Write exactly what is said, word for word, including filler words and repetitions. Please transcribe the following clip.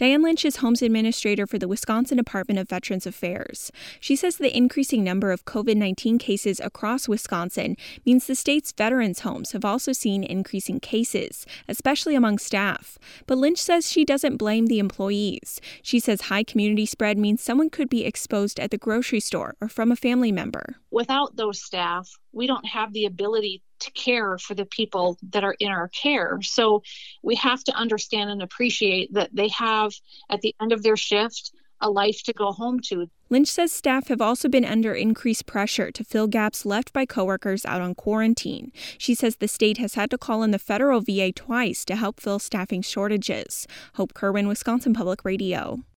Diane Lynch is Homes Administrator for the Wisconsin Department of Veterans Affairs. She says the increasing number of COVID nineteen cases across Wisconsin means the state's veterans' homes have also seen increasing cases, especially among staff. But Lynch says she doesn't blame the employees. She says high community spread means someone could be exposed at the grocery store or from a family member. Without those staff, we don't have the ability to care for the people that are in our care. So we have to understand and appreciate that they have, at the end of their shift, a life to go home to. Lynch says staff have also been under increased pressure to fill gaps left by coworkers out on quarantine. She says the state has had to call in the federal V A twice to help fill staffing shortages. Hope Kerwin, Wisconsin Public Radio.